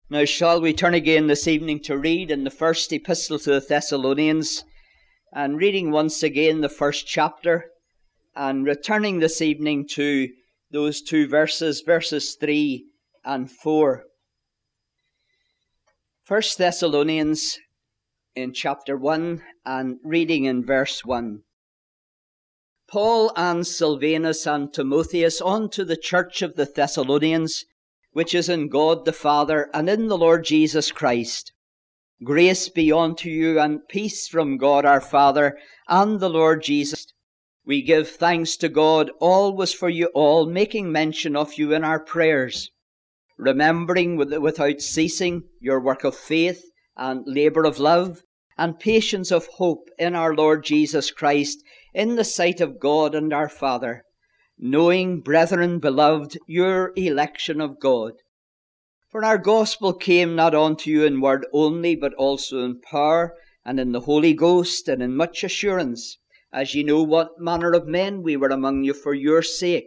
Now shall we turn again this evening to read in the first epistle to the Thessalonians, and reading once again the first chapter, and returning this evening to those two verses 3 and 4. 1 Thessalonians in chapter 1 and reading in verse 1. Paul and Silvanus and Timotheus unto the church of the Thessalonians, which is in God the Father and in the Lord Jesus Christ. Grace be unto you and peace from God our Father and the Lord Jesus. We give thanks to God always for you all, making mention of you in our prayers, remembering without ceasing your work of faith and labour of love and patience of hope in our Lord Jesus Christ in the sight of God and our Father, knowing, brethren beloved, your election of God. For our gospel came not unto you in word only, but also in power, and in the Holy Ghost, and in much assurance, as ye know what manner of men we were among you for your sake.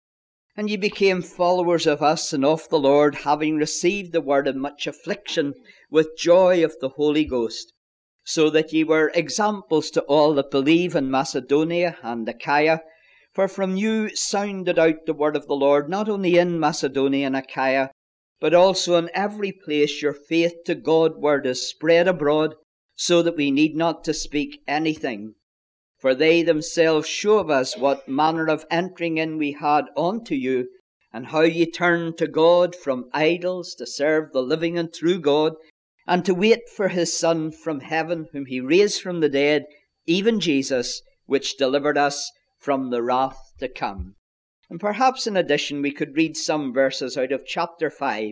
And ye became followers of us and of the Lord, having received the word in much affliction with joy of the Holy Ghost, so that ye were examples to all that believe in Macedonia and Achaia. For from you sounded out the word of the Lord, not only in Macedonia and Achaia, but also in every place your faith to God word is spread abroad, so that we need not to speak anything. For they themselves show of us what manner of entering in we had unto you, and how ye turned to God from idols to serve the living and true God, and to wait for his Son from heaven, whom he raised from the dead, even Jesus, which delivered us from the wrath to come. And perhaps in addition we could read some verses out of chapter 5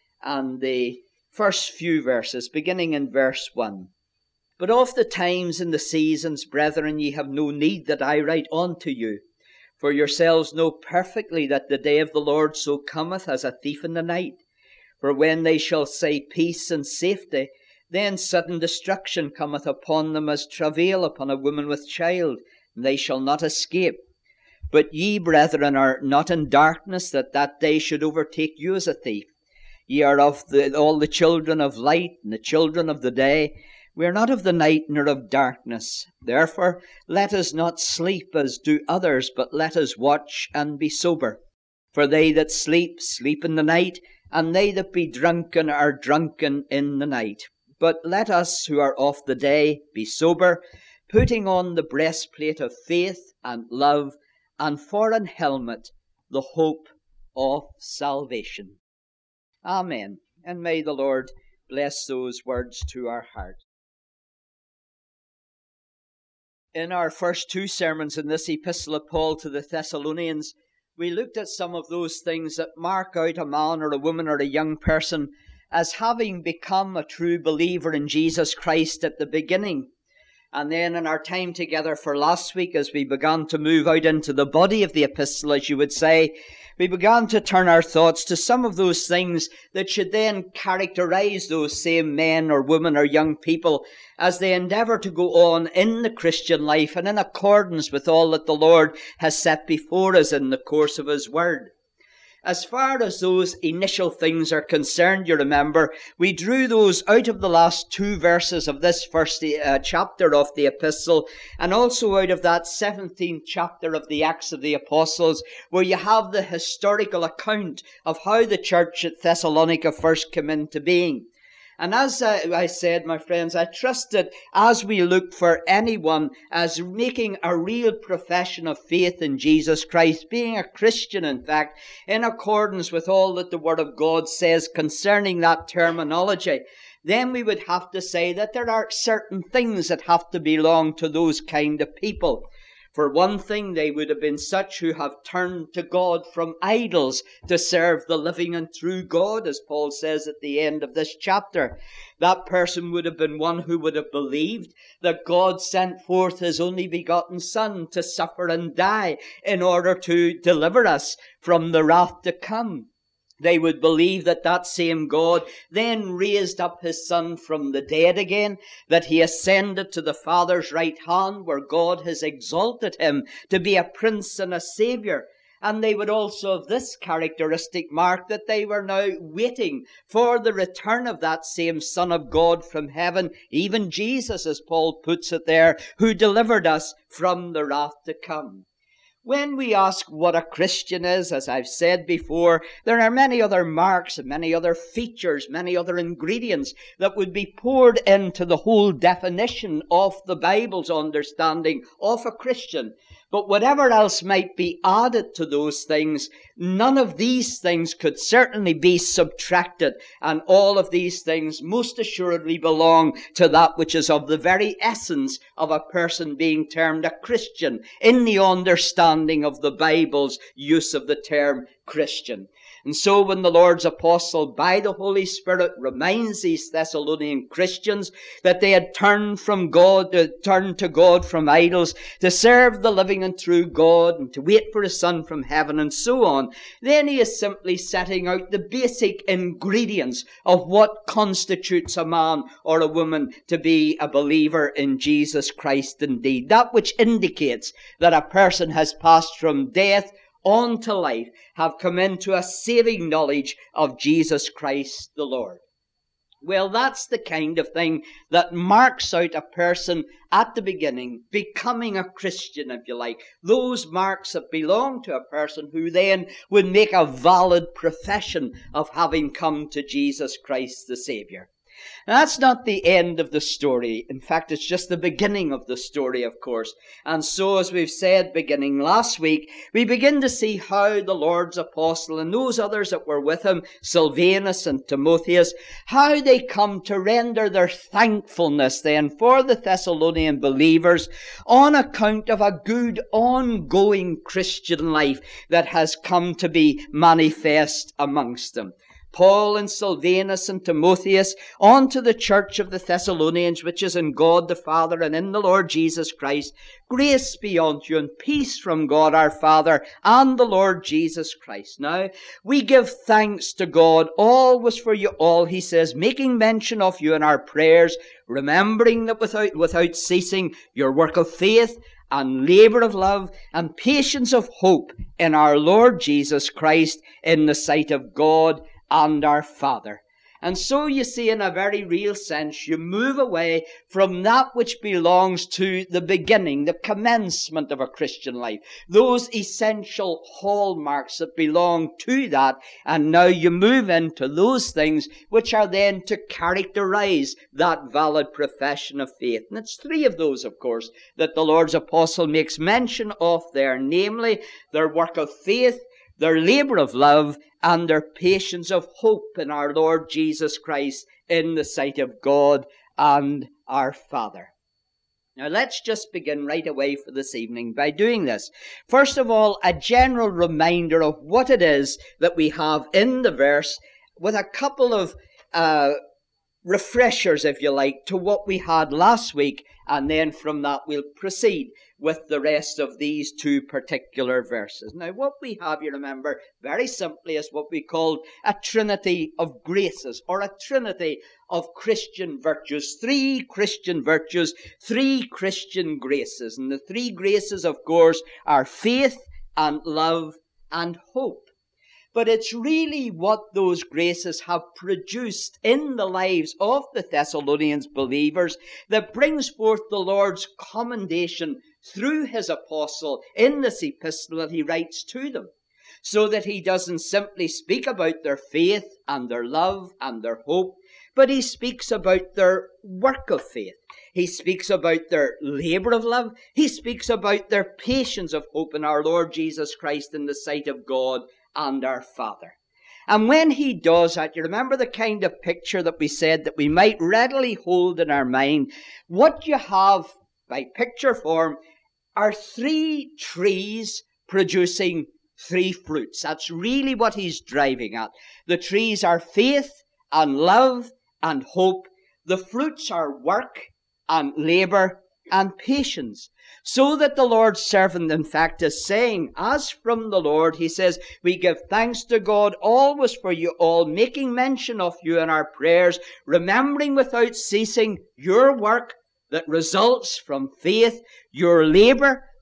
and the first few verses, beginning in verse 1. But of the times and the seasons, brethren, ye have no need that I write unto you. For yourselves know perfectly that the day of the Lord so cometh as a thief in the night. For when they shall say peace and safety, then sudden destruction cometh upon them as travail upon a woman with child, and they shall not escape. But ye, brethren, are not in darkness, that that day should overtake you as a thief. Ye are of all the children of light, and the children of the day. We are not of the night, nor of darkness. Therefore let us not sleep as do others, but let us watch and be sober. For they that sleep, sleep in the night, and they that be drunken are drunken in the night. But let us who are of the day be sober, putting on the breastplate of faith and love, and for an helmet the hope of salvation. Amen. And may the Lord bless those words to our heart. In our first two sermons in this epistle of Paul to the Thessalonians, we looked at some of those things that mark out a man or a woman or a young person as having become a true believer in Jesus Christ at the beginning. And then in our time together for last week, as we began to move out into the body of the epistle, as you would say, we began to turn our thoughts to some of those things that should then characterize those same men or women or young people as they endeavour to go on in the Christian life and in accordance with all that the Lord has set before us in the course of His Word. As far as those initial things are concerned, you remember, we drew those out of the last two verses of this first chapter of the epistle, and also out of that 17th chapter of the Acts of the Apostles, where you have the historical account of how the church at Thessalonica first came into being. And as I said, my friends, I trust that as we look for anyone as making a real profession of faith in Jesus Christ, being a Christian, in fact, in accordance with all that the Word of God says concerning that terminology, then we would have to say that there are certain things that have to belong to those kind of people. For one thing, they would have been such who have turned to God from idols to serve the living and true God, as Paul says at the end of this chapter. That person would have been one who would have believed that God sent forth His only begotten Son to suffer and die in order to deliver us from the wrath to come. They would believe that that same God then raised up His Son from the dead again, that He ascended to the Father's right hand, where God has exalted Him to be a Prince and a Saviour, And they would also have this characteristic mark, that they were now waiting for the return of that same Son of God from heaven, even Jesus, as Paul puts it there, who delivered us from the wrath to come. When we ask what a Christian is, as I've said before, there are many other marks and many other features, many other ingredients that would be poured into the whole definition of the Bible's understanding of a Christian. But whatever else might be added to those things, none of these things could certainly be subtracted. And all of these things most assuredly belong to that which is of the very essence of a person being termed a Christian, in the understanding of the Bible's use of the term Christian. And so when the Lord's apostle, by the Holy Spirit, reminds these Thessalonian Christians that they had turned to God from idols, to serve the living and true God, and to wait for His Son from heaven, and so on, then he is simply setting out the basic ingredients of what constitutes a man or a woman to be a believer in Jesus Christ indeed. That which indicates that a person has passed from death on to life, have come into a saving knowledge of Jesus Christ the Lord. Well, that's the kind of thing that marks out a person at the beginning, becoming a Christian, if you like. Those marks that belong to a person who then would make a valid profession of having come to Jesus Christ the Savior. Now, that's not the end of the story. In fact, it's just the beginning of the story, of course. And so, as we've said beginning last week, we begin to see how the Lord's apostle and those others that were with him, Silvanus and Timotheus, how they come to render their thankfulness then for the Thessalonian believers on account of a good ongoing Christian life that has come to be manifest amongst them. Paul and Silvanus and Timotheus, unto the church of the Thessalonians, which is in God the Father and in the Lord Jesus Christ, grace be unto you and peace from God our Father and the Lord Jesus Christ. Now, we give thanks to God always for you all, he says, making mention of you in our prayers, remembering that without ceasing your work of faith and labour of love and patience of hope in our Lord Jesus Christ in the sight of God and our Father. And so you see, in a very real sense, you move away from that which belongs to the beginning, the commencement of a Christian life, those essential hallmarks that belong to that, and now you move into those things which are then to characterize that valid profession of faith. And it's three of those, of course, that the Lord's apostle makes mention of there, namely their work of faith, their labour of love, and their patience of hope in our Lord Jesus Christ in the sight of God and our Father. Now let's just begin right away for this evening by doing this. First of all, a general reminder of what it is that we have in the verse, with a couple of refreshers, if you like, to what we had last week, and then from that we'll proceed with the rest of these two particular verses. Now, what we have, you remember, very simply is what we call a trinity of graces, or a trinity of Christian virtues. Three Christian virtues, three Christian graces. And the three graces, of course, are faith and love and hope. But it's really what those graces have produced in the lives of the Thessalonians believers that brings forth the Lord's commendation through his apostle in this epistle that he writes to them. So that he doesn't simply speak about their faith and their love and their hope, but he speaks about their work of faith. He speaks about their labour of love. He speaks about their patience of hope in our Lord Jesus Christ in the sight of God and our Father. And when he does that, you remember the kind of picture that we said that we might readily hold in our mind. What you have by picture form are three trees producing three fruits. That's really what he's driving at. The trees are faith and love and hope. The fruits are work and labour and patience. So that the Lord's servant, in fact, is saying, as from the Lord, he says, we give thanks to God always for you all, making mention of you in our prayers, remembering without ceasing your work that results from faith, your labour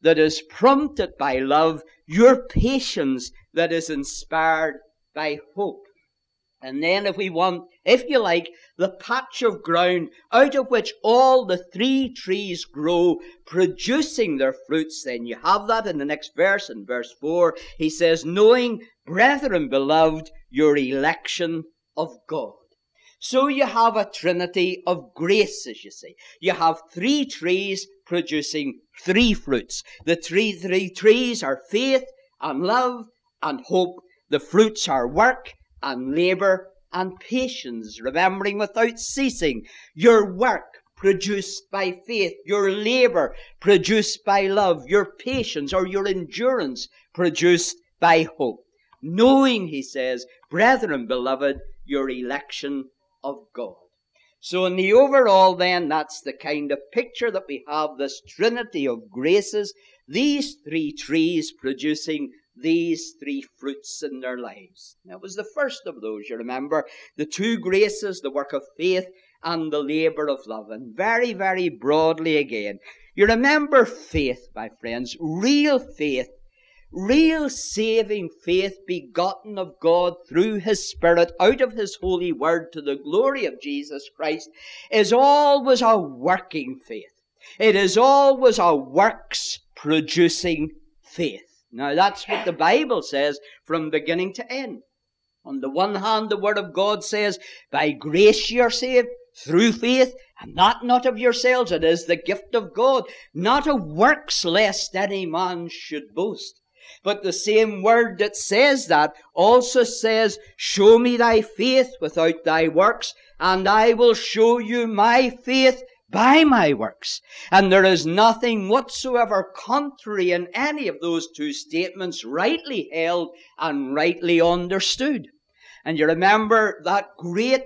that is prompted by love, your patience that is inspired by hope. And then if we want, if you like, the patch of ground out of which all the three trees grow, producing their fruits, then you have that in the next verse. In verse 4, he says, knowing, brethren beloved, your election of God. So you have a trinity of grace, as you see. You have three trees producing three fruits. The three trees are faith and love and hope. The fruits are work and labour and patience, remembering without ceasing your work produced by faith, your labour produced by love, your patience or your endurance produced by hope. Knowing, he says, brethren beloved, your election of God. So in the overall then, that's the kind of picture that we have, this trinity of graces, these three trees producing these three fruits in their lives. That was the first of those, you remember, the two graces, the work of faith and the labour of love. And very, very broadly again, you remember faith, my friends, real saving faith begotten of God through His Spirit out of His holy word to the glory of Jesus Christ is always a working faith. It is always a works producing faith. Now that's what the Bible says from beginning to end. On the one hand, the Word of God says, by grace ye are saved, through faith, and that not of yourselves, it is the gift of God, not of works, lest any man should boast. But the same word that says that also says, show me thy faith without thy works, and I will show you my faith by my works. And there is nothing whatsoever contrary in any of those two statements, rightly held and rightly understood. And you remember that great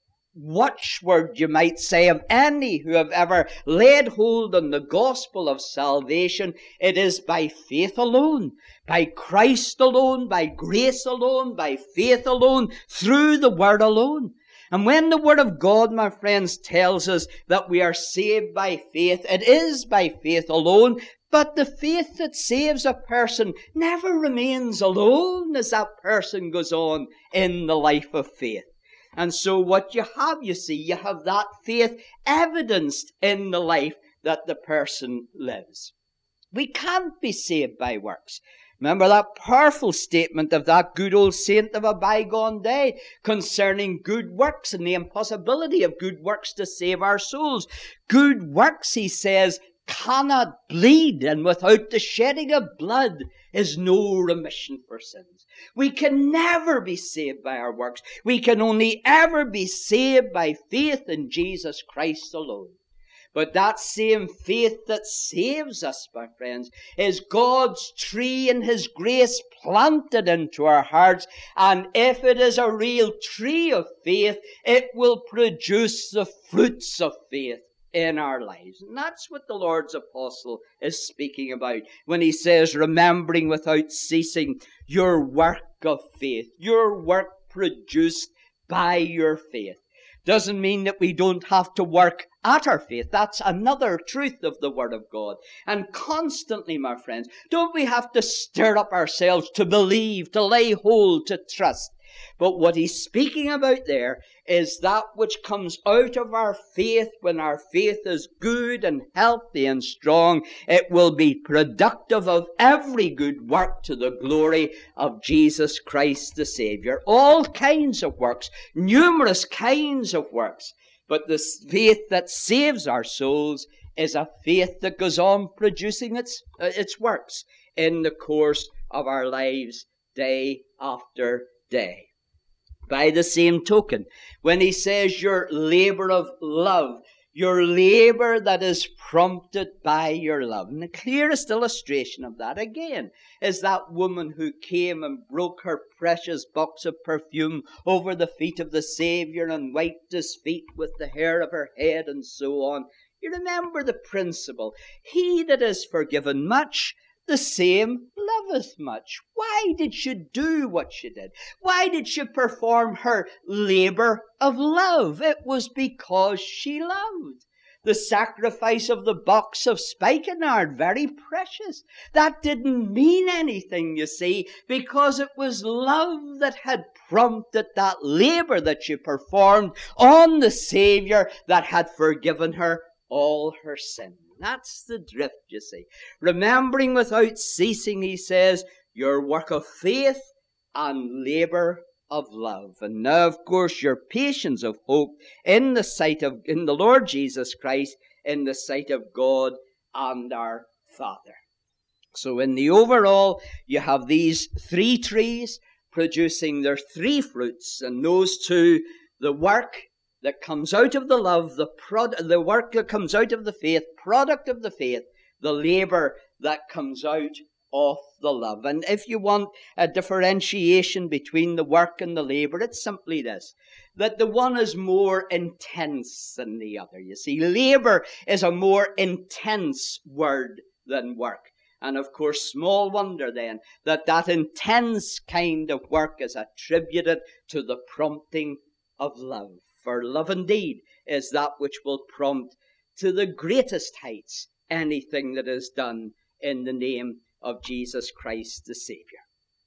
watchword, you might say, of any who have ever laid hold on the gospel of salvation. It is by faith alone, by Christ alone, by grace alone, by faith alone, through the word alone. And when the Word of God, my friends, tells us that we are saved by faith, it is by faith alone. But the faith that saves a person never remains alone as that person goes on in the life of faith. And so what you have, you see, you have that faith evidenced in the life that the person lives. We can't be saved by works. Remember that powerful statement of that good old saint of a bygone day concerning good works and the impossibility of good works to save our souls. Good works, he says, cannot bleed, and without the shedding of blood is no remission for sins. We can never be saved by our works. We can only ever be saved by faith in Jesus Christ alone. But that same faith that saves us, my friends, is God's tree in His grace planted into our hearts. And if it is a real tree of faith, it will produce the fruits of faith in our lives. And that's what the Lord's apostle is speaking about when he says, remembering without ceasing your work of faith, your work produced by your faith. Doesn't mean that we don't have to work at our faith. That's another truth of the Word of God. And constantly, my friends, don't we have to stir up ourselves to believe, to lay hold, to trust? But what he's speaking about there is that which comes out of our faith when our faith is good and healthy and strong. It will be productive of every good work to the glory of Jesus Christ the Savior. All kinds of works, numerous kinds of works. But the faith that saves our souls is a faith that goes on producing its works in the course of our lives day after day. By the same token, when he says your labor of love, your labor that is prompted by your love. And the clearest illustration of that, again, is that woman who came and broke her precious box of perfume over the feet of the Savior and wiped his feet with the hair of her head and so on. You remember the principle. He that is forgiven much, the same loveth much. Why did she do what she did? Why did she perform her labor of love? It was because she loved. The sacrifice of the box of spikenard, very precious. That didn't mean anything, you see, because it was love that had prompted that labor that she performed on the Savior that had forgiven her all her sin. That's the drift, you see. Remembering without ceasing, he says, your work of faith and labor of love. And now, of course, your patience of hope in the Lord Jesus Christ, in the sight of God and our Father. So in the overall, you have these three trees producing their three fruits, and those two, the work that comes out of the love, the work that comes out of the faith, product of the faith, the labor that comes out of the love. And if you want a differentiation between the work and the labor, it's simply this, that the one is more intense than the other. You see, labor is a more intense word than work. And of course, small wonder then that intense kind of work is attributed to the prompting of love. For love indeed is that which will prompt to the greatest heights anything that is done in the name of Jesus Christ the Savior.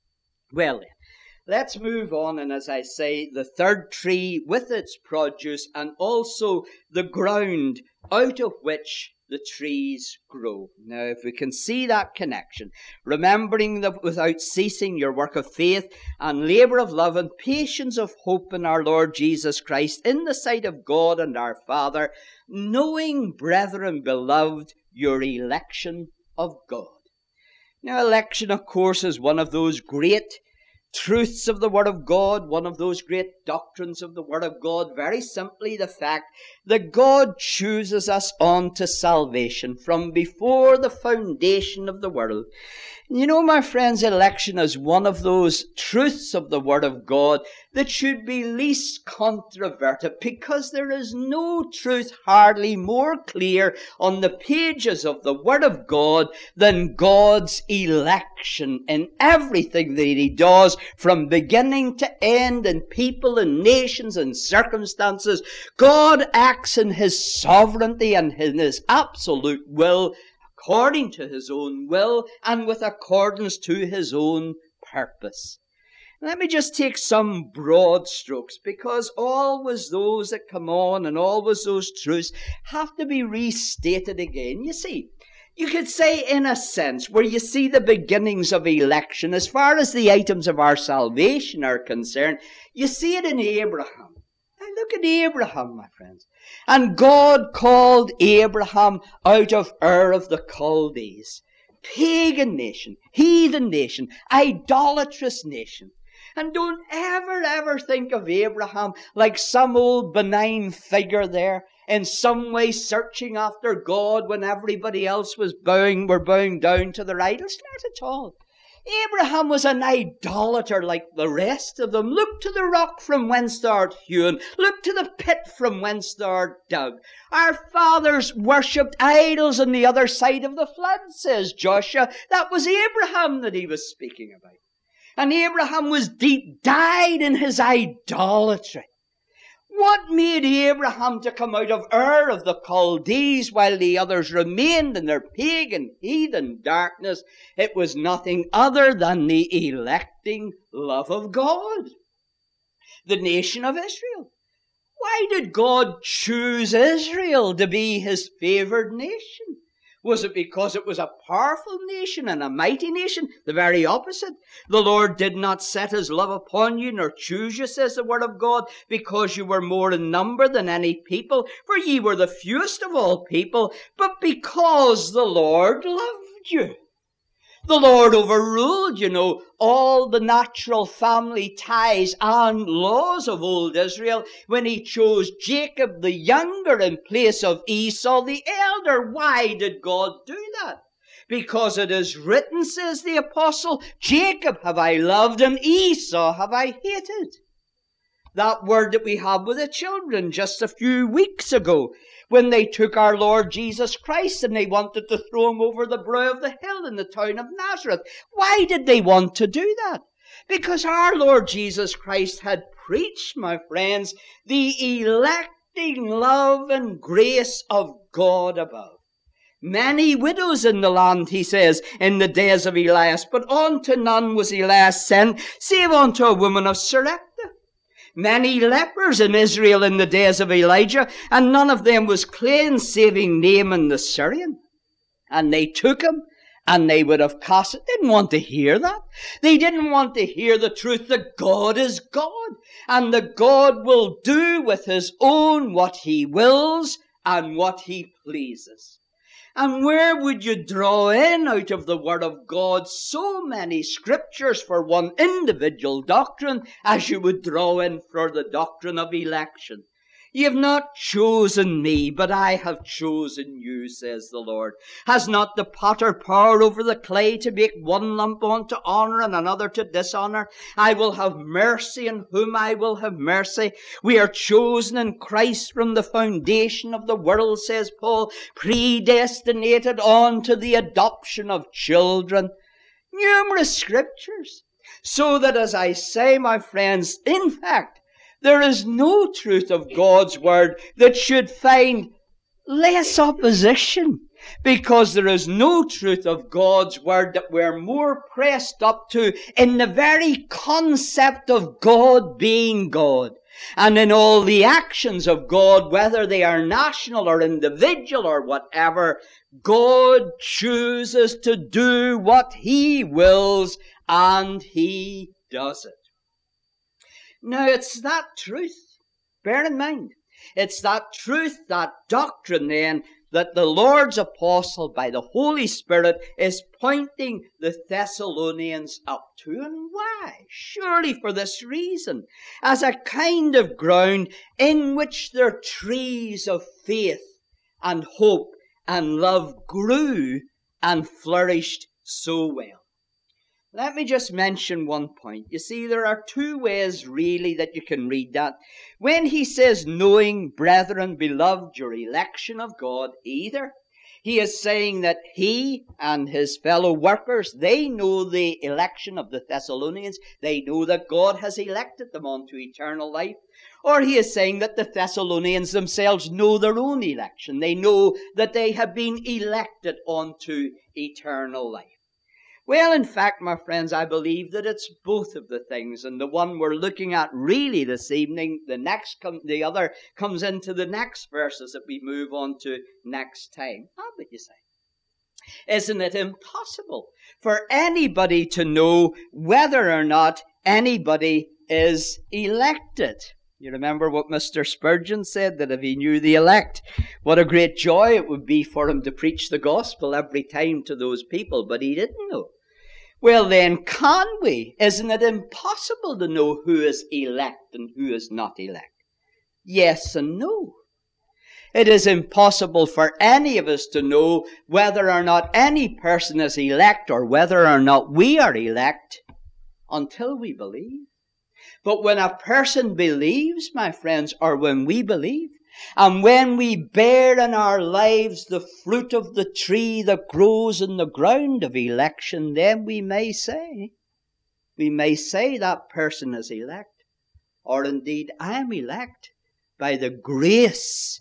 Well then, let's move on, and as I say, the third tree with its produce, and also the ground out of which the trees grow. Now, if we can see that connection, remembering that without ceasing your work of faith and labor of love and patience of hope in our Lord Jesus Christ in the sight of God and our Father, knowing, brethren beloved, your election of God. Now, election, of course, is one of those great truths of the Word of God, one of those great doctrines of the Word of God. Very simply, the fact that God chooses us unto salvation from before the foundation of the world. You know, my friends, election is one of those truths of the Word of God that should be least controverted, because there is no truth hardly more clear on the pages of the Word of God than God's election in everything that He does from beginning to end, in people and nations and circumstances. God acts in His sovereignty and in His absolute will, according to His own will and with accordance to His own purpose. Let me just take some broad strokes, because always those that come on and always those truths have to be restated again. You see, you could say, in a sense, where you see the beginnings of election, as far as the items of our salvation are concerned, you see it in Abraham. Now look at Abraham, my friends. And God called Abraham out of Ur of the Chaldees, pagan nation, heathen nation, idolatrous nation. And don't ever think of Abraham like some old benign figure there, in some way searching after God when everybody else were bowing down to their idols. Not at all. Abraham was an idolater like the rest of them. Look to the rock from whence thou art hewn. Look to the pit from whence thou art dug. Our fathers worshipped idols on the other side of the flood, says Joshua. That was Abraham that he was speaking about. And Abraham was deep dyed in his idolatry. What made Abraham to come out of Ur of the Chaldees while the others remained in their pagan, heathen darkness? It was nothing other than the electing love of God. The nation of Israel. Why did God choose Israel to be His favored nation? Was it because it was a powerful nation and a mighty nation? The very opposite. The Lord did not set His love upon you, nor choose you, says the Word of God, because you were more in number than any people, for ye were the fewest of all people, but because the Lord loved you. The Lord overruled, all the natural family ties and laws of old Israel when He chose Jacob the younger in place of Esau the elder. Why did God do that? Because it is written, says the apostle, Jacob have I loved and Esau have I hated. That word that we have with the children just a few weeks ago, when they took our Lord Jesus Christ and they wanted to throw Him over the brow of the hill in the town of Nazareth. Why did they want to do that? Because our Lord Jesus Christ had preached, my friends, the electing everlasting love and grace of God above. Many widows in the land, he says, in the days of Elias, but unto none was Elias sent, save unto a woman of Sarepta. Many lepers in Israel in the days of Elijah, and none of them was clean, saving Naaman the Syrian. And they took him, and they would have cast it. They didn't want to hear that. They didn't want to hear the truth that God is God, and that God will do with his own what he wills and what he pleases. And where would you draw in out of the Word of God so many scriptures for one individual doctrine as you would draw in for the doctrine of election? "You have not chosen me, but I have chosen you," says the Lord. "Has not the potter power over the clay to make one lump unto honor and another to dishonor? I will have mercy on whom I will have mercy. We are chosen in Christ from the foundation of the world," says Paul, "predestinated unto the adoption of children." Numerous scriptures. So that, as I say, my friends, in fact, there is no truth of God's Word that should find less opposition, because there is no truth of God's Word that we're more pressed up to in the very concept of God being God, and in all the actions of God, whether they are national or individual or whatever. God chooses to do what he wills, and he does it. Now, it's that truth, bear in mind, it's that truth, that doctrine then, that the Lord's apostle, by the Holy Spirit, is pointing the Thessalonians up to. And why? Surely for this reason, as a kind of ground in which their trees of faith and hope and love grew and flourished so well. Let me just mention one point. You see, there are two ways really that you can read that. When he says, "Knowing, brethren, beloved, your election of God," either he is saying that he and his fellow workers, they know the election of the Thessalonians. They know that God has elected them unto eternal life. Or he is saying that the Thessalonians themselves know their own election. They know that they have been elected unto eternal life. Well, in fact, my friends, I believe that it's both of the things. And the one we're looking at really this evening, the other comes into the next verses that we move on to next time. How would you say? Isn't it impossible for anybody to know whether or not anybody is elected? You remember what Mr. Spurgeon said, that if he knew the elect, what a great joy it would be for him to preach the gospel every time to those people, but he didn't know. Well then, can we? Isn't it impossible to know who is elect and who is not elect? Yes and no. It is impossible for any of us to know whether or not any person is elect or whether or not we are elect until we believe. But when a person believes, my friends, or when we believe, and when we bear in our lives the fruit of the tree that grows in the ground of election, then we may say that person is elect. Or indeed, I am elect by the grace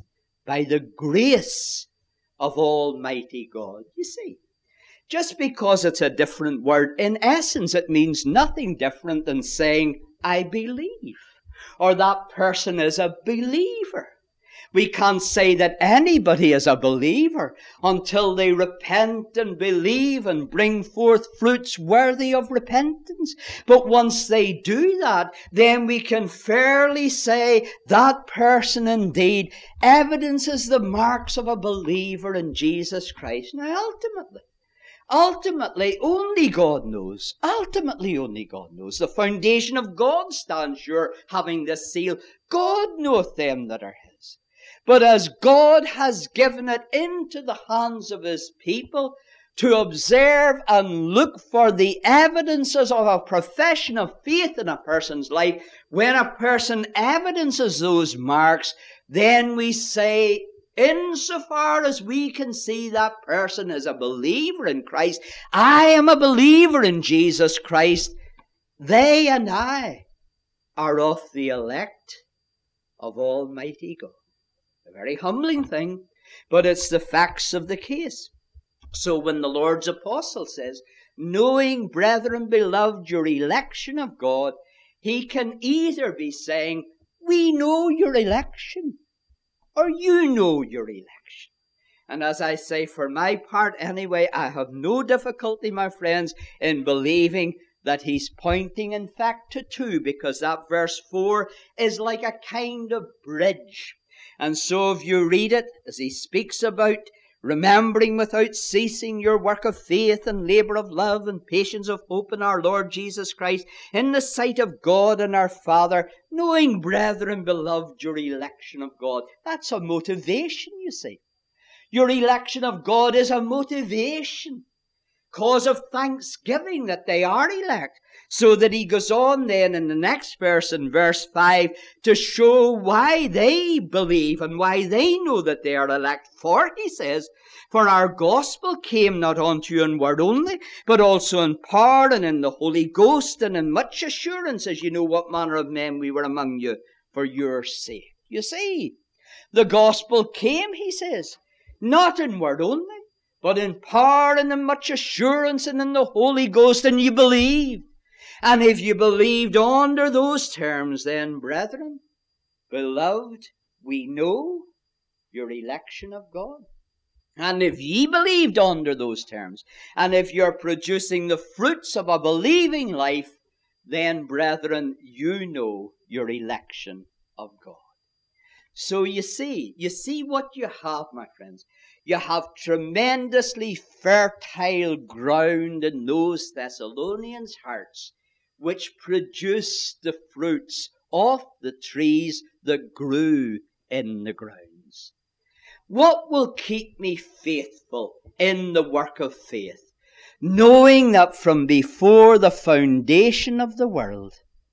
of Almighty God. You see, just because it's a different word, in essence it means nothing different than saying, I believe, or that person is a believer. We can't say that anybody is a believer until they repent and believe and bring forth fruits worthy of repentance. But once they do that, then we can fairly say that person indeed evidences the marks of a believer in Jesus Christ. Now, ultimately, only God knows. Ultimately, only God knows. The foundation of God stands sure, having this seal. God knoweth them that are his. But as God has given it into the hands of his people to observe and look for the evidences of a profession of faith in a person's life, when a person evidences those marks, then we say, insofar as we can see that person is a believer in Christ, I am a believer in Jesus Christ, they and I are of the elect of Almighty God. A very humbling thing, but it's the facts of the case. So when the Lord's apostle says, knowing, brethren beloved, your election of God, he can either be saying, we know your election, or you know your election. And as I say, for my part anyway, I have no difficulty, my friends, in believing that he's pointing in fact to two, because that verse 4 is like a kind of bridge. And so if you read it, as he speaks about remembering without ceasing your work of faith and labor of love and patience of hope in our Lord Jesus Christ, in the sight of God and our Father, knowing, brethren beloved, your election of God. That's a motivation, you see. Your election of God is a motivation, cause of thanksgiving that they are elect. So that he goes on then in the next verse, in verse 5, to show why they believe and why they know that they are elect. For, he says, for our gospel came not unto you in word only, but also in power and in the Holy Ghost and in much assurance, as you know what manner of men we were among you for your sake. You see, the gospel came, he says, not in word only, but in power and in much assurance and in the Holy Ghost, and you believe. And if you believed under those terms, then, brethren, beloved, we know your election of God. And if ye believed under those terms, and if you're producing the fruits of a believing life, then, brethren, you know your election of God. So you see what you have, my friends. You have tremendously fertile ground in those Thessalonians' hearts, which produced the fruits of the trees that grew in the grounds. What will keep me faithful in the work of faith? Knowing that from before the foundation of the world,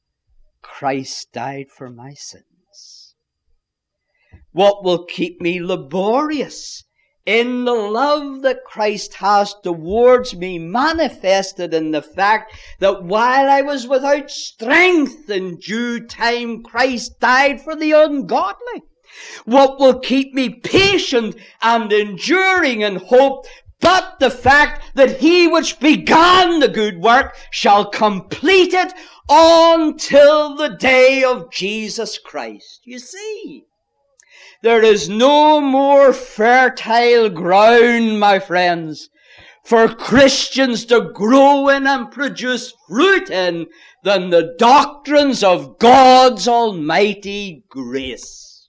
Christ died for my sins. What will keep me laborious in the love that Christ has towards me, manifested in the fact that while I was without strength, in due time Christ died for the ungodly? What will keep me patient and enduring in hope, but the fact that he which began the good work shall complete it until the day of Jesus Christ? You see, there is no more fertile ground, my friends, for Christians to grow in and produce fruit in than the doctrines of God's almighty grace.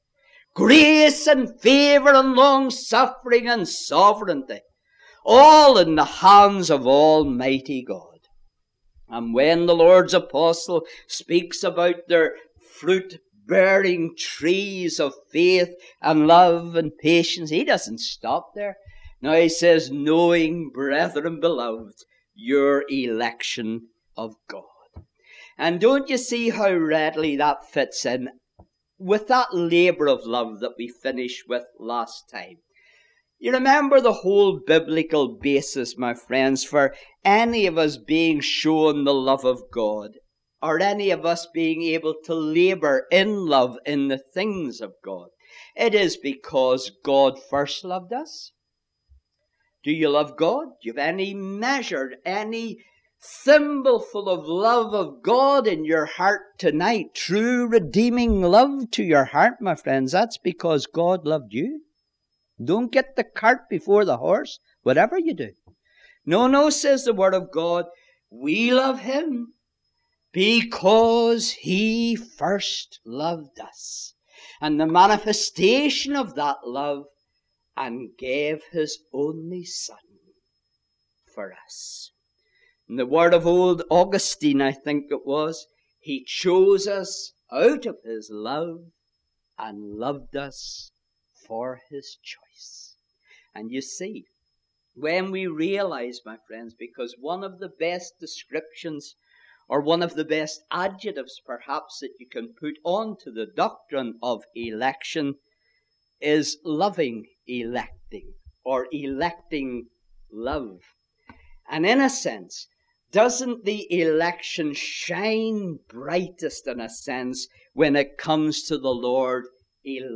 Grace and favor and long-suffering and sovereignty, all in the hands of Almighty God. And when the Lord's apostle speaks about their fruit-bearing trees of faith and love and patience, he doesn't stop there. Now he says, knowing, brethren beloved, your election of God. And don't you see how readily that fits in with that labor of love that we finished with last time? You remember the whole biblical basis, my friends, for any of us being shown the love of God, or any of us being able to labor in love in the things of God. It is because God first loved us. Do you love God? Do you have any measured, any thimbleful of love of God in your heart tonight? True redeeming love to your heart, my friends. That's because God loved you. Don't get the cart before the horse, whatever you do. No, says the Word of God, we love Him because He first loved us. And the manifestation of that love, and gave His only Son for us. In the word of old Augustine, I think it was, He chose us out of His love and loved us for His choice. And you see, when we realize, my friends, because one of the best descriptions, or one of the best adjectives perhaps that you can put onto the doctrine of election, is loving electing, or electing love. And in a sense, doesn't the election shine brightest, in a sense, when it comes to the Lord electing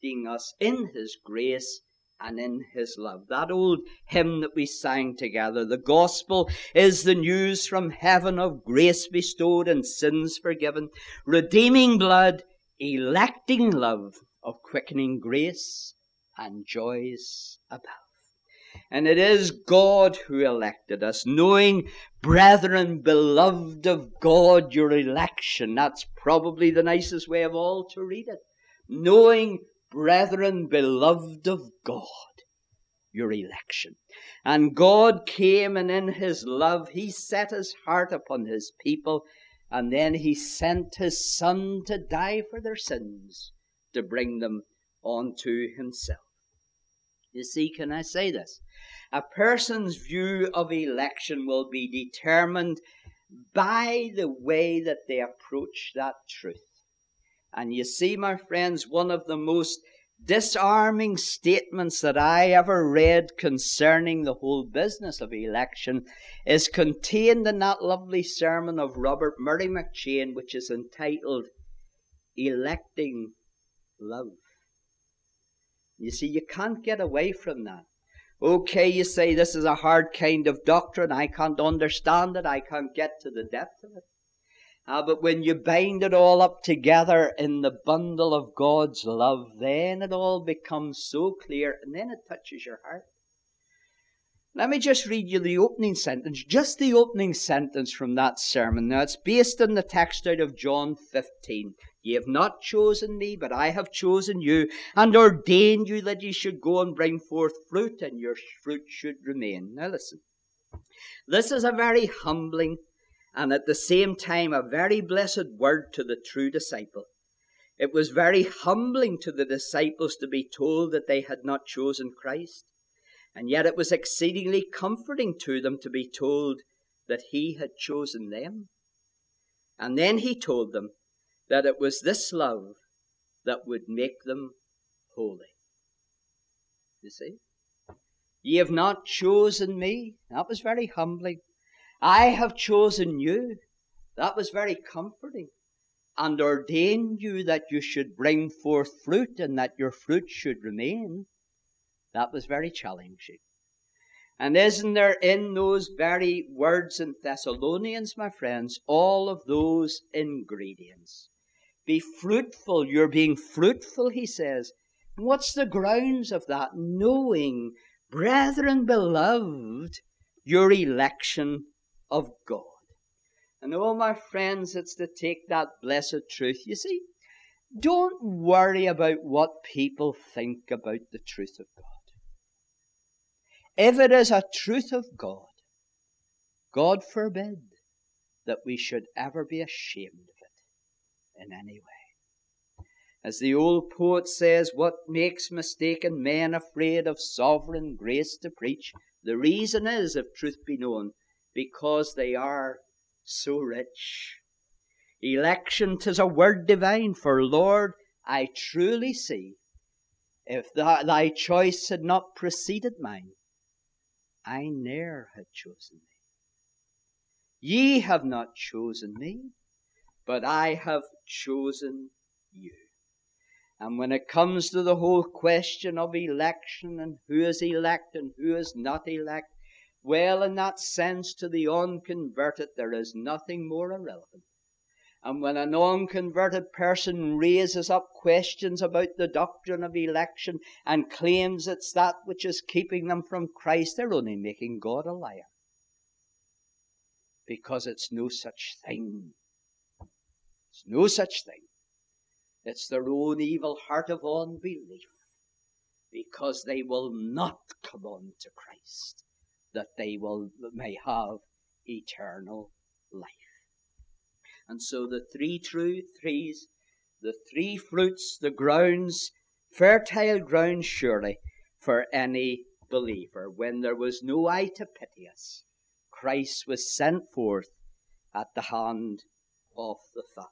electing us in his grace and in his love. That old hymn that we sang together, the gospel is the news from heaven of grace bestowed and sins forgiven, redeeming blood, electing love, of quickening grace and joys above. And it is God who elected us, knowing, brethren, beloved of God, your election. That's probably the nicest way of all to read it. Knowing, brethren, beloved of God, your election. And God came, and in his love he set his heart upon his people, and then he sent his Son to die for their sins, to bring them unto himself. You see, can I say this? A person's view of election will be determined by the way that they approach that truth. And you see, my friends, one of the most disarming statements that I ever read concerning the whole business of election is contained in that lovely sermon of Robert Murray McCheyne, which is entitled, Electing Love. You see, you can't get away from that. Okay, you say, this is a hard kind of doctrine. I can't understand it. I can't get to the depth of it. But when you bind it all up together in the bundle of God's love, then it all becomes so clear, and then it touches your heart. Let me just read you the opening sentence, just the opening sentence from that sermon. Now, it's based on the text out of John 15. Ye have not chosen me, but I have chosen you, and ordained you that ye should go and bring forth fruit, and your fruit should remain. Now listen, this is a very humbling and at the same time a very blessed word to the true disciple. It was very humbling to the disciples to be told that they had not chosen Christ, and yet it was exceedingly comforting to them to be told that he had chosen them. And then he told them that it was this love that would make them holy. You see? Ye have not chosen me. That was very humbling. I have chosen you. That was very comforting. And ordained you that you should bring forth fruit, and that your fruit should remain. That was very challenging. And isn't there in those very words in Thessalonians, my friends, all of those ingredients? Be fruitful. You're being fruitful, he says. What's the grounds of that? Knowing, brethren beloved, your election of God. And oh, my friends, it's to take that blessed truth. You see, don't worry about what people think about the truth of God. If it is a truth of God, God forbid that we should ever be ashamed of it in any way. As the old poet says, what makes mistaken men afraid of sovereign grace to preach? The reason is, if truth be known, because they are so rich. Election, 'tis a word divine, for Lord, I truly see, if thy choice had not preceded mine, I ne'er had chosen thee. Ye have not chosen me, but I have chosen you. And when it comes to the whole question of election and who is elect and who is not elect, well, in that sense, to the unconverted, there is nothing more irrelevant. And when an unconverted person raises up questions about the doctrine of election and claims it's that which is keeping them from Christ, they're only making God a liar. Because it's no such thing. It's no such thing. It's their own evil heart of unbelief. Because they will not come on to Christ, that they may have eternal life. And so the three trees, the three fruits, the grounds, fertile ground surely for any believer. When there was no eye to pity us, Christ was sent forth at the hand of the Father.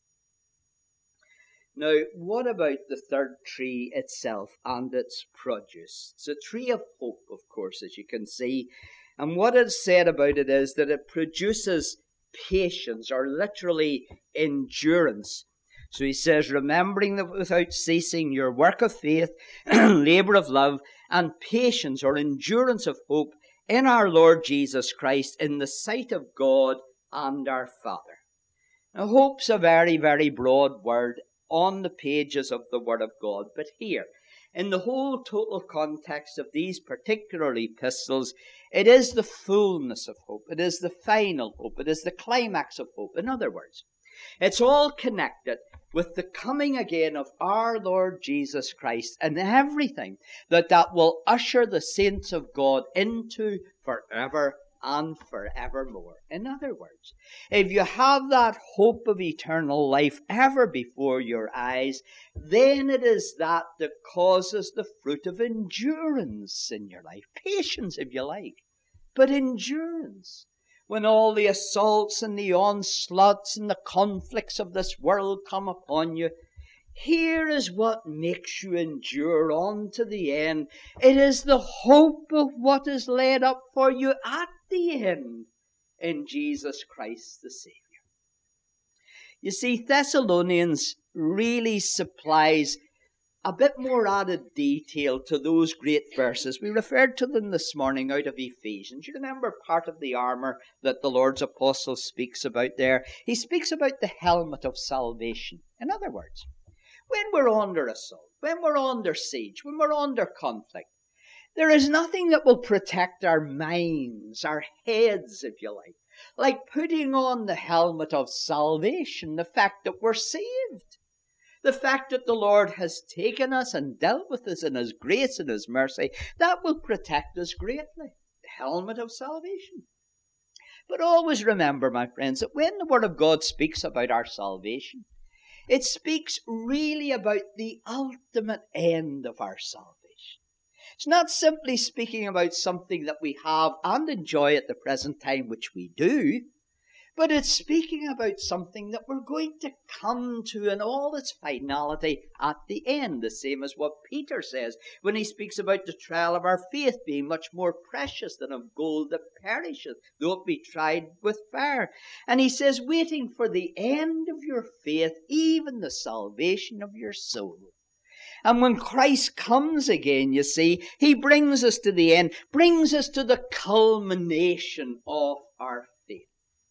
Now, what about the third tree itself and its produce? It's a tree of hope, of course, as you can see. And what is said about it is that it produces patience, or literally endurance. So he says, remembering that without ceasing your work of faith, labor of love, and patience or endurance of hope in our Lord Jesus Christ in the sight of God and our Father. Now, hope's a very, very broad word on the pages of the Word of God, but here, in the whole total context of these particular epistles, it is the fullness of hope. It is the final hope. It is the climax of hope. In other words, it's all connected with the coming again of our Lord Jesus Christ and everything that will usher the saints of God into forever and forevermore. In other words, if you have that hope of eternal life ever before your eyes, then it is that causes the fruit of endurance in your life. Patience, if you like, but endurance. When all the assaults and the onslaughts and the conflicts of this world come upon you, here is what makes you endure on to the end. It is the hope of what is laid up for you at the end in Jesus Christ the Savior. You see, Thessalonians really supplies a bit more added detail to those great verses. We referred to them this morning out of Ephesians. You remember part of the armor that the Lord's apostle speaks about there? He speaks about the helmet of salvation. In other words, when we're under assault, when we're under siege, when we're under conflict, there is nothing that will protect our minds, our heads, if you like putting on the helmet of salvation, the fact that we're saved. The fact that the Lord has taken us and dealt with us in His grace and His mercy, that will protect us greatly. The helmet of salvation. But always remember, my friends, that when the Word of God speaks about our salvation, it speaks really about the ultimate end of our salvation. It's not simply speaking about something that we have and enjoy at the present time, which we do, but it's speaking about something that we're going to come to in all its finality at the end, the same as what Peter says when he speaks about the trial of our faith being much more precious than of gold that perisheth, though it be tried with fire. And he says, waiting for the end of your faith, even the salvation of your soul. And when Christ comes again, you see, He brings us to the end, brings us to the culmination of our faith.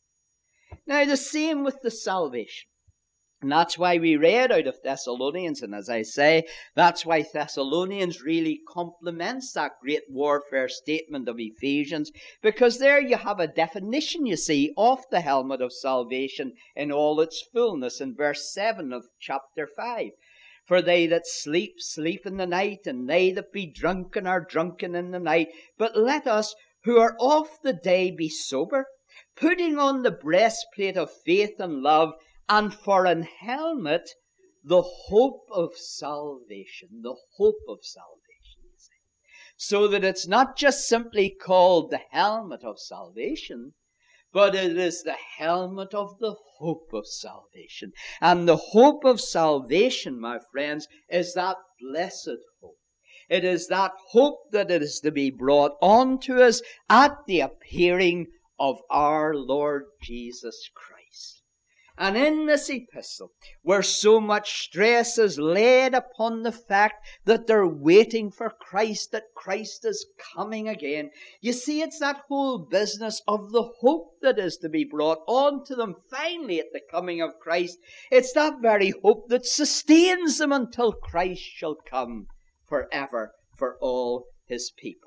Now, the same with the salvation. And that's why we read out of Thessalonians. And as I say, that's why Thessalonians really complements that great warfare statement of Ephesians. Because there you have a definition, you see, of the helmet of salvation in all its fullness in verse 7 of chapter 5. For they that sleep, sleep in the night, and they that be drunken are drunken in the night. But let us, who are of the day, be sober, putting on the breastplate of faith and love, and for an helmet, the hope of salvation. The hope of salvation, you see. So that it's not just simply called the helmet of salvation, but it is the helmet of the hope of salvation. And the hope of salvation, my friends, is that blessed hope. It is that hope that it is to be brought on to us at the appearing of our Lord Jesus Christ. And in this epistle, where so much stress is laid upon the fact that they're waiting for Christ, that Christ is coming again, you see, it's that whole business of the hope that is to be brought on to them finally at the coming of Christ. It's that very hope that sustains them until Christ shall come forever for all His people.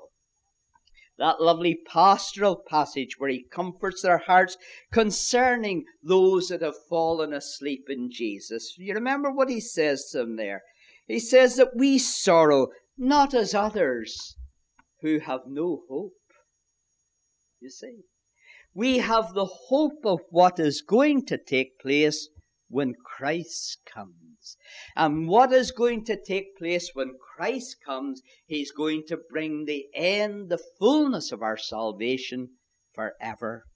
That lovely pastoral passage where He comforts their hearts concerning those that have fallen asleep in Jesus. You remember what He says to them there? He says that we sorrow not as others who have no hope. You see, we have the hope of what is going to take place when Christ comes. And what is going to take place when Christ comes? He's going to bring the end, the fullness of our salvation forevermore.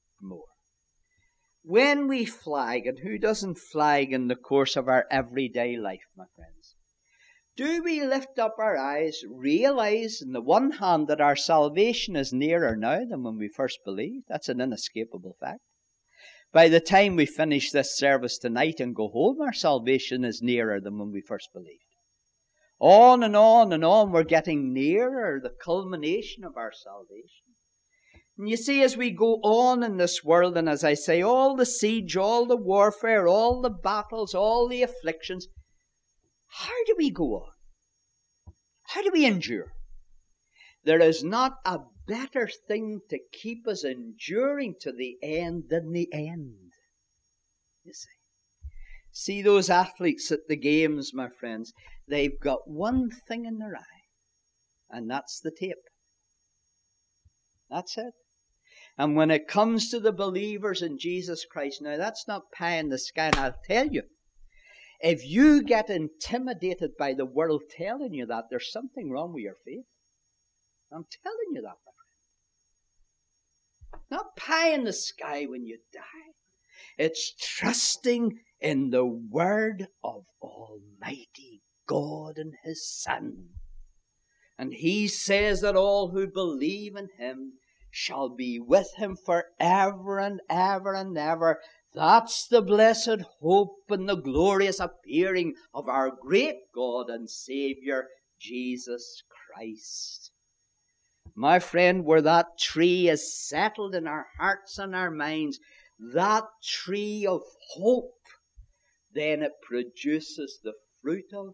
When we flag, and who doesn't flag in the course of our everyday life, my friends? Do we lift up our eyes, realize on the one hand that our salvation is nearer now than when we first believed? That's an inescapable fact. By the time we finish this service tonight and go home, our salvation is nearer than when we first believed. On and on and on, we're getting nearer the culmination of our salvation. And you see, as we go on in this world, and as I say, all the siege, all the warfare, all the battles, all the afflictions, how do we go on? How do we endure? There is not a better thing to keep us enduring to the end than the end. You see. See those athletes at the games, my friends. They've got one thing in their eye, and that's the tape. That's it. And when it comes to the believers in Jesus Christ, now that's not pie in the sky. And I'll tell you, if you get intimidated by the world telling you that, there's something wrong with your faith. I'm telling you that, my friend. Not pie in the sky when you die. It's trusting in the Word of Almighty God and His Son. And He says that all who believe in Him shall be with Him forever and ever and ever. That's the blessed hope and the glorious appearing of our great God and Saviour, Jesus Christ. My friend, where that tree is settled in our hearts and our minds, that tree of hope, then it produces the fruit of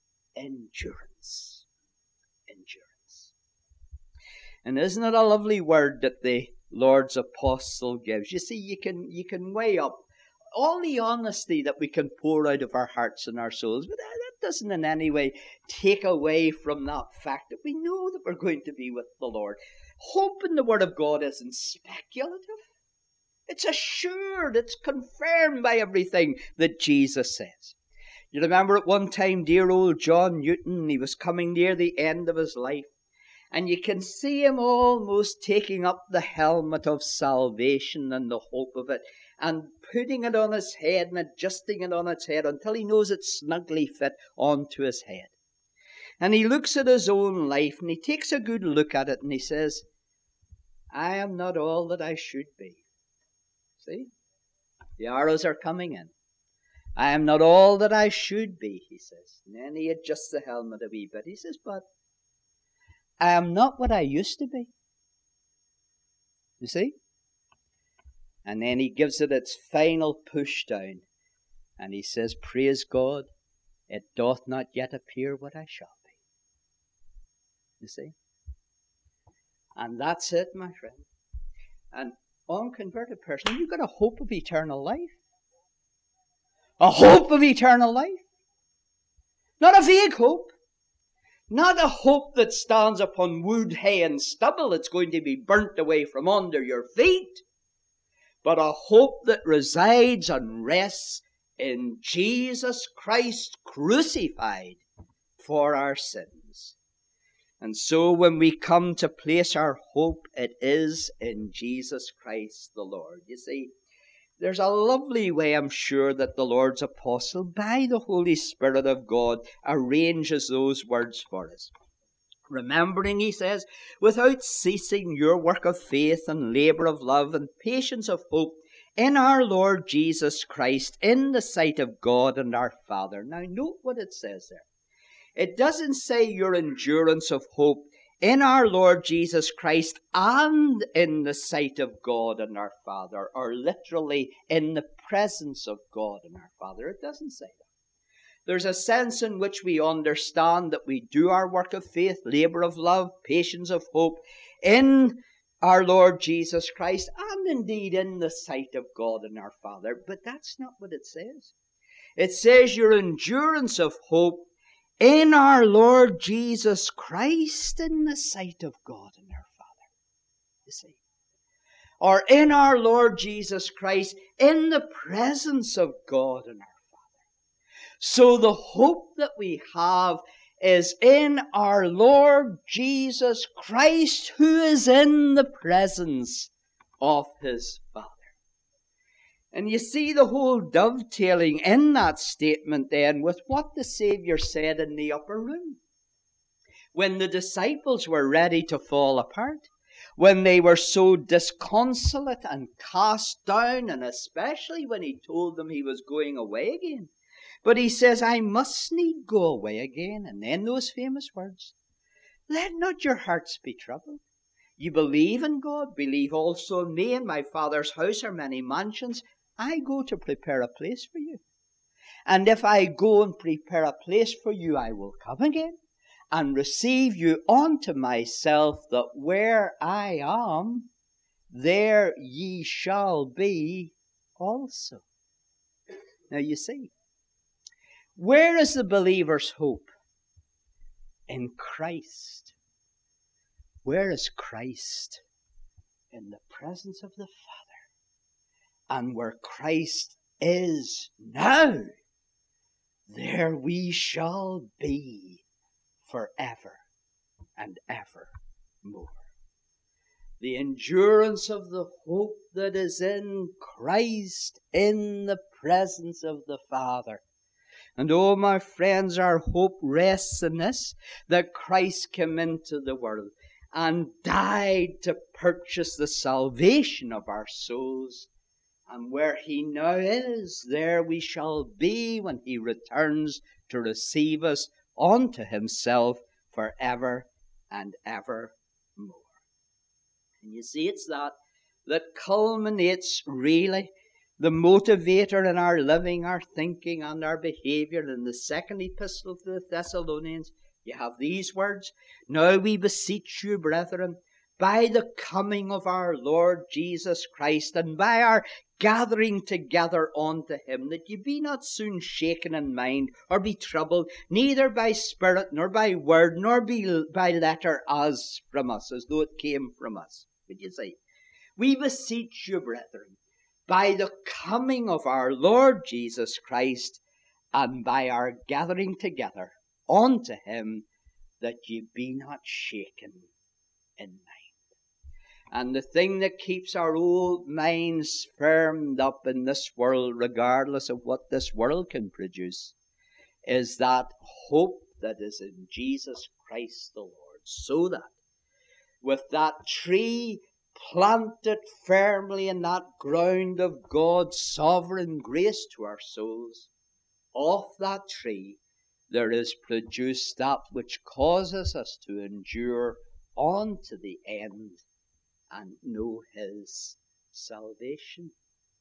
endurance. Endurance. And isn't it a lovely word that the Lord's apostle gives? You see, you can weigh up all the honesty that we can pour out of our hearts and our souls, but that doesn't in any way take away from that fact that we know that we're going to be with the Lord. Hope in the Word of God isn't speculative. It's assured, it's confirmed by everything that Jesus says. You remember at one time, dear old John Newton, he was coming near the end of his life, and you can see him almost taking up the helmet of salvation and the hope of it, and putting it on his head and adjusting it on its head until he knows it's snugly fit onto his head. And he looks at his own life, and he takes a good look at it, and he says, I am not all that I should be. See? The arrows are coming in. I am not all that I should be, he says. And then he adjusts the helmet a wee bit. He says, but I am not what I used to be. You see? And then he gives it its final push down. And he says, praise God, it doth not yet appear what I shall be. You see? And that's it, my friend. And unconverted person, you've got a hope of eternal life. A hope of eternal life. Not a vague hope. Not a hope that stands upon wood, hay, and stubble that's going to be burnt away from under your feet. But a hope that resides and rests in Jesus Christ crucified for our sins. And so when we come to place our hope, it is in Jesus Christ the Lord. You see, there's a lovely way, I'm sure, that the Lord's apostle, by the Holy Spirit of God, arranges those words for us. Remembering, he says, without ceasing your work of faith and labour of love and patience of hope in our Lord Jesus Christ, in the sight of God and our Father. Now note what it says there. It doesn't say your endurance of hope in our Lord Jesus Christ and in the sight of God and our Father, or literally in the presence of God and our Father. It doesn't say that. There's a sense in which we understand that we do our work of faith, labour of love, patience of hope in our Lord Jesus Christ and indeed in the sight of God and our Father. But that's not what it says. It says your endurance of hope in our Lord Jesus Christ in the sight of God and our Father. You see. Or in our Lord Jesus Christ in the presence of God and our Father. So the hope that we have is in our Lord Jesus Christ, who is in the presence of His Father. And you see the whole dovetailing in that statement then with what the Saviour said in the upper room. When the disciples were ready to fall apart, when they were so disconsolate and cast down, and especially when he told them he was going away again. But he says, I must need go away again. And then those famous words, let not your hearts be troubled. You believe in God, believe also in me. In my Father's house are many mansions. I go to prepare a place for you. And if I go and prepare a place for you, I will come again and receive you unto myself, that where I am, there ye shall be also. Now you see, where is the believer's hope? In Christ. Where is Christ? In the presence of the Father. And where Christ is now, there we shall be forever and evermore. The endurance of the hope that is in Christ in the presence of the Father. And oh, my friends, our hope rests in this, that Christ came into the world and died to purchase the salvation of our souls. And where he now is, there we shall be when he returns to receive us unto himself forever and evermore. And you see, it's that culminates really the motivator in our living, our thinking, and our behavior. In the second epistle to the Thessalonians, you have these words, Now we beseech you, brethren, by the coming of our Lord Jesus Christ, and by our gathering together unto him, that ye be not soon shaken in mind, or be troubled, neither by spirit, nor by word, nor by letter, as from us, as though it came from us. But you see, we beseech you, brethren, by the coming of our Lord Jesus Christ, and by our gathering together unto him, that ye be not shaken in mind. And the thing that keeps our old minds firmed up in this world, regardless of what this world can produce, is that hope that is in Jesus Christ the Lord. So that with that tree planted firmly in that ground of God's sovereign grace to our souls, off that tree there is produced that which causes us to endure on to the end and know his salvation.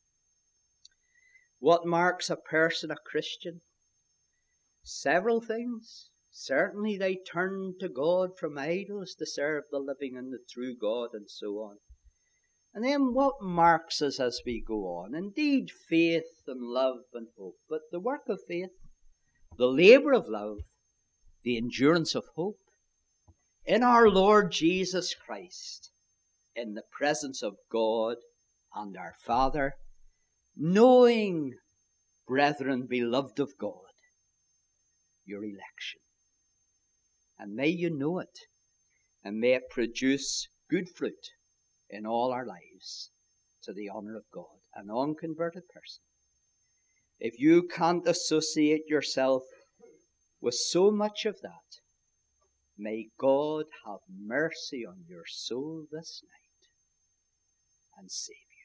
What marks a person a Christian? Several things. Certainly they turn to God from idols to serve the living and the true God, and so on. And then what marks us as we go on? Indeed, faith and love and hope. But the work of faith, the labour of love, the endurance of hope, in our Lord Jesus Christ, in the presence of God and our Father, knowing, brethren, beloved of God, your election. And may you know it, and may it produce good fruit in all our lives to the honour of God. An unconverted person, if you can't associate yourself with so much of that, may God have mercy on your soul this night and save you.